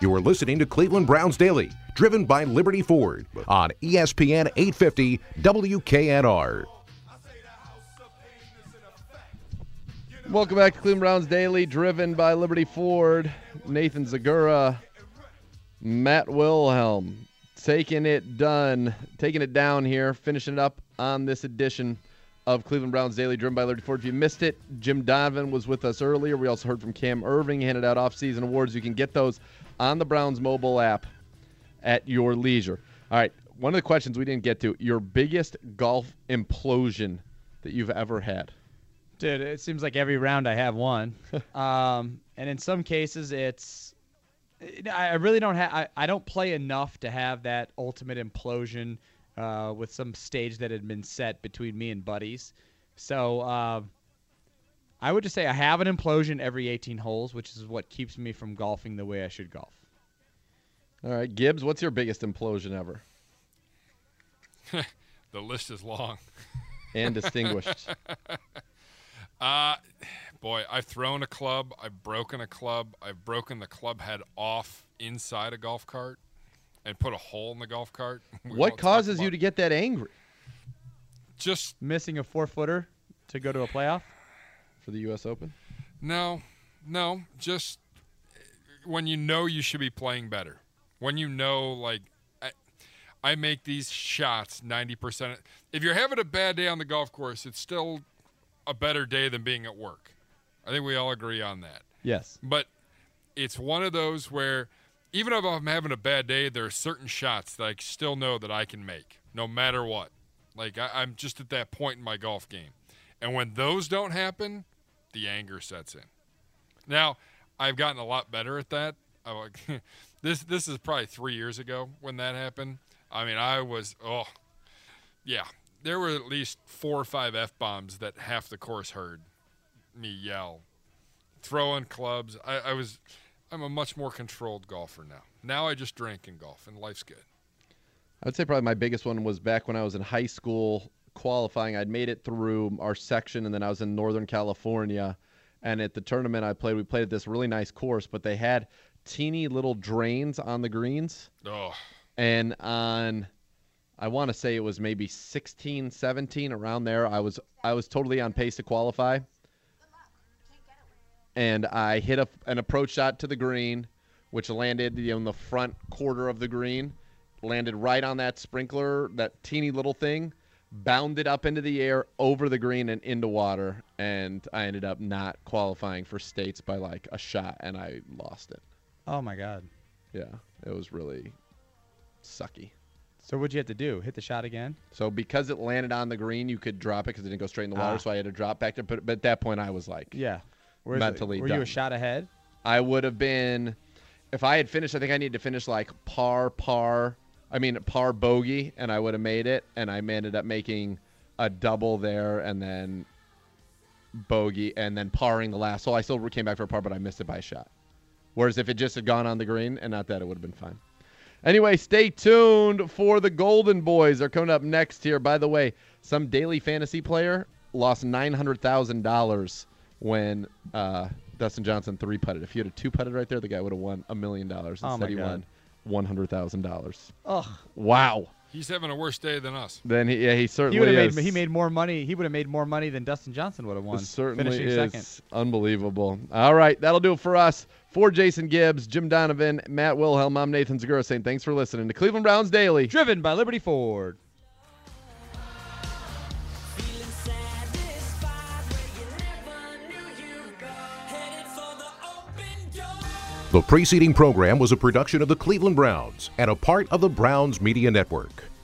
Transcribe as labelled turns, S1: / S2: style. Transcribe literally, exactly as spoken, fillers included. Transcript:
S1: You are listening to Cleveland Browns Daily, driven by Liberty Ford on E S P N eight fifty W K N R.
S2: Welcome back to Cleveland Browns Daily, driven by Liberty Ford. Nathan Zagura, Matt Wilhelm, taking it done, taking it down here, finishing it up on this edition of Cleveland Browns Daily, driven by Liberty Ford. If you missed it, Jim Donovan was with us earlier. We also heard from Cam Irving, handed out off-season awards. You can get those on the Browns mobile app at your leisure. All right, one of the questions we didn't get to, your biggest golf implosion that you've ever had.
S3: Dude, it seems like every round I have one. um, and in some cases, it's I really don't have. I, I don't play enough to have that ultimate implosion uh, with some stage that had been set between me and buddies. So uh, I would just say I have an implosion every eighteen holes, which is what keeps me from golfing the way I should golf.
S2: All right, Gibbs, what's your biggest implosion ever?
S4: The list is long.
S2: And distinguished.
S4: Uh, boy, I've thrown a club. I've broken a club. I've broken the club head off inside a golf cart and put a hole in the golf cart. We
S2: What causes you to get that angry?
S4: Just
S3: missing a four-footer to go to a playoff?
S2: For the U S Open?
S4: No, no. Just when you know you should be playing better. When you know, like, I, I make these shots ninety percent. If you're having a bad day on the golf course, it's still a better day than being at work. I think we all agree on that.
S3: Yes.
S4: But it's one of those where even if I'm having a bad day, there are certain shots that I still know that I can make, no matter what. Like, I, I'm just at that point in my golf game. And when those don't happen, the anger sets in. Now, I've gotten a lot better at that. I, like, this this is probably three years ago when that happened. I mean, I was, oh, yeah. There were at least four or five F-bombs that half the course heard me yell. Throwing clubs. I, I was, I'm a much more controlled golfer now. Now I just drink and golf, and life's good.
S2: I would say probably my biggest one was back when I was in high school qualifying. I'd made it through our section, and then I was in Northern California. And at the tournament I played, we played at this really nice course, but they had teeny little drains on the greens.
S4: Oh.
S2: And on... I want to say it was maybe sixteen, seventeen, around there. I was I was totally on pace to qualify. And I hit a, an approach shot to the green, which landed you know, in the front quarter of the green, landed right on that sprinkler, that teeny little thing, bounded up into the air, over the green, and into water. And I ended up not qualifying for states by like a shot, and I lost it.
S3: Oh, my God.
S2: Yeah, it was really sucky.
S3: So what'd you have to do? Hit the shot again?
S2: So because it landed on the green, you could drop it because it didn't go straight in the water.
S3: Ah.
S2: So I had to drop back there. But, but at that point, I was like,
S3: yeah, Where's
S2: mentally
S3: it? Were
S2: done.
S3: you a shot ahead?
S2: I would have been, if I had finished, I think I needed to finish like par, par, I mean par bogey, and I would have made it. And I ended up making a double there and then bogey and then parring the last. So I still came back for a par, but I missed it by a shot. Whereas if it just had gone on the green and not that, it would have been fine. Anyway, stay tuned for the Golden Boys. They're coming up next here. By the way, some daily fantasy player lost nine hundred thousand dollars when uh, Dustin Johnson three-putted. If he had a two-putted right there, the guy would have won a million dollars.
S3: Oh,
S2: Instead,
S3: my
S2: he
S3: God.
S2: won one hundred thousand dollars.
S3: Ugh.
S2: Wow.
S4: He's having a worse day than us.
S2: Then he, yeah, he
S3: He
S2: certainly
S3: would have
S2: is.
S3: made he made more money. He would have made more money than Dustin Johnson would have won.
S2: It certainly
S3: finishing
S2: is
S3: second.
S2: unbelievable. All right, that'll do it for us. For Jason Gibbs, Jim Donovan, Matt Wilhelm, I'm Nathan Zagura saying thanks for listening to Cleveland Browns Daily.
S3: Driven by Liberty Ford.
S1: The preceding program was a production of the Cleveland Browns and a part of the Browns Media Network.